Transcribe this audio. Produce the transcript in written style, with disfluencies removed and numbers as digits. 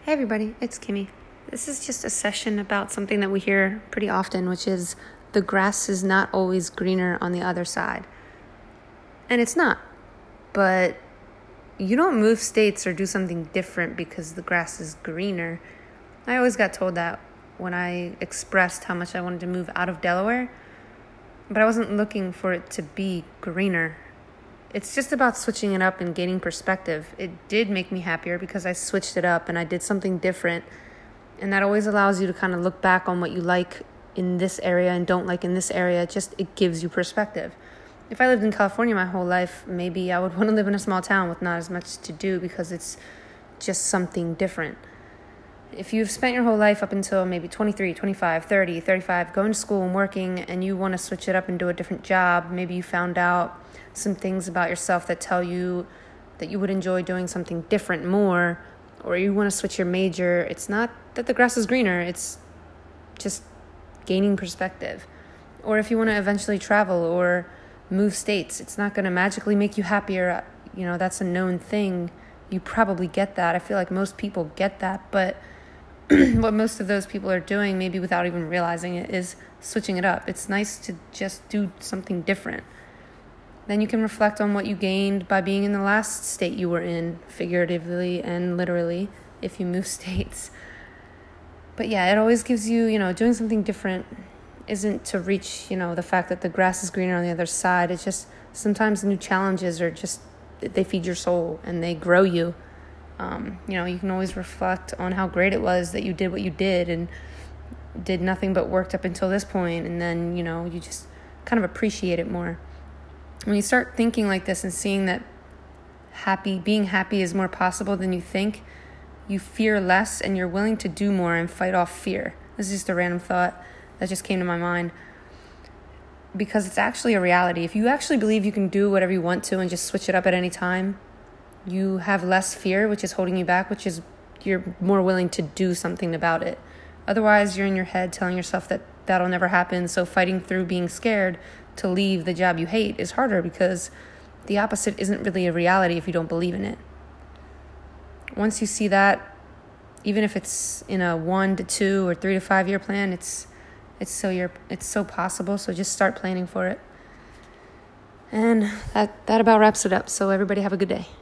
Hey everybody, it's Kimmy. This is just a session about something that we hear pretty often, which is the grass is not always greener on the other side. And it's not. But you don't move states or do something different because the grass is greener. I always got told that when I expressed how much I wanted to move out of Delaware, but I wasn't looking for it to be greener. It's just about switching it up and gaining perspective. It did make me happier because I switched it up and I did something different. And that always allows you to kind of look back on what you like in this area and don't like in this area. It gives you perspective. If I lived in California my whole life, maybe I would want to live in a small town with not as much to do because it's just something different. If you've spent your whole life up until maybe 23, 25, 30, 35, going to school and working, and you want to switch it up and do a different job, maybe you found out some things about yourself that tell you that you would enjoy doing something different more, or you want to switch your major, it's not that the grass is greener, it's just gaining perspective. Or if you want to eventually travel or move states, it's not going to magically make you happier. That's a known thing. You probably get that. I feel like most people get that, but what most of those people are doing, maybe without even realizing it, is switching it up. It's nice to just do something different. Then you can reflect on what you gained by being in the last state you were in, figuratively and literally, if you move states. But yeah, it always gives you, doing something different isn't to reach, the fact that the grass is greener on the other side. It's just sometimes new challenges are just, they feed your soul and they grow you. You can always reflect on how great it was that you did what you did and did nothing but worked up until this point, and then, you just kind of appreciate it more. When you start thinking like this and seeing that being happy is more possible than you think, you fear less and you're willing to do more and fight off fear. This is just a random thought that just came to my mind, because it's actually a reality. If you actually believe you can do whatever you want to and just switch it up at any time, you have less fear, which is holding you back, which is you're more willing to do something about it. Otherwise, you're in your head telling yourself that that'll never happen. So fighting through being scared to leave the job you hate is harder, because the opposite isn't really a reality if you don't believe in it. Once you see that, even if it's in a 1 to 2 or 3 to 5 year plan, it's so possible. So just start planning for it. And that about wraps it up. So everybody have a good day.